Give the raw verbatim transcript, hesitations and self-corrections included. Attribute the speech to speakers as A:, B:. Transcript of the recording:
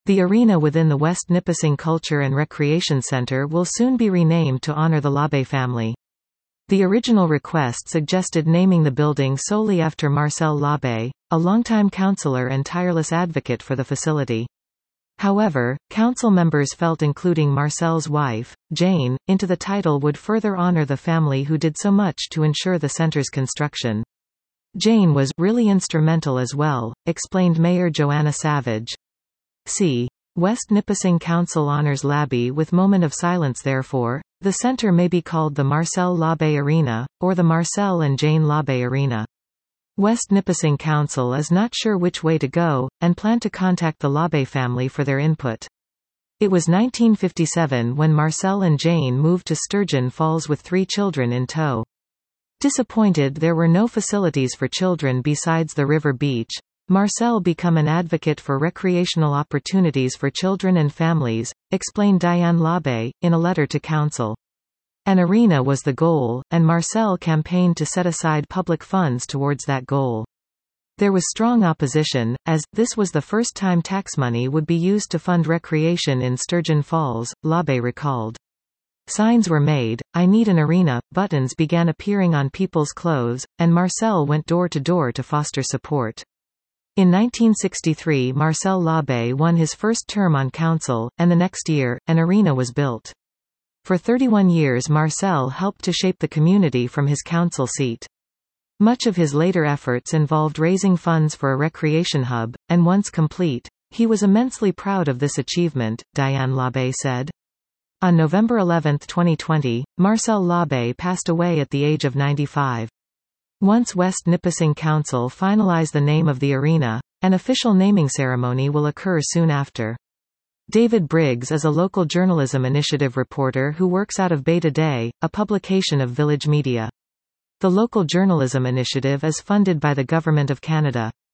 A: The arena within the West Nipissing Culture and Recreation Centre will soon be renamed to honour the Labe family. The original request suggested naming the building solely after Marcel Labe, a longtime councillor and tireless advocate for the facility. However, council members felt including Marcel's wife, Jane, into the title would further honour the family who did so much to ensure the centre's construction. Jane was really instrumental as well, explained Mayor Joanna Savage. See. West Nipissing Council honours Labe with moment of silence. Therefore, the centre may be called the Marcel Labe Arena, or the Marcel and Jane Labe Arena. West Nipissing Council is not sure which way to go, and plan to contact the Labe family for their input. It was nineteen fifty-seven when Marcel and Jane moved to Sturgeon Falls with three children in tow. Disappointed there were no facilities for children besides the river beach, Marcel became an advocate for recreational opportunities for children and families, explained Diane Labe, in a letter to council. An arena was the goal, and Marcel campaigned to set aside public funds towards that goal. There was strong opposition, as, this was the first time tax money would be used to fund recreation in Sturgeon Falls, Labe recalled. Signs were made, "I need an arena," buttons began appearing on people's clothes, and Marcel went door to door to foster support. In nineteen sixty-three Marcel Labe won his first term on council, and the next year, an arena was built. For thirty-one years Marcel helped to shape the community from his council seat. Much of his later efforts involved raising funds for a recreation hub, and once complete, he was immensely proud of this achievement, Diane Labe said. On November eleventh twenty twenty, Marcel Labe passed away at the age of ninety-five. Once West Nipissing Council finalize the name of the arena, an official naming ceremony will occur soon after. David Briggs is a local journalism initiative reporter who works out of Beta Day, a publication of Village Media. The local journalism initiative is funded by the Government of Canada.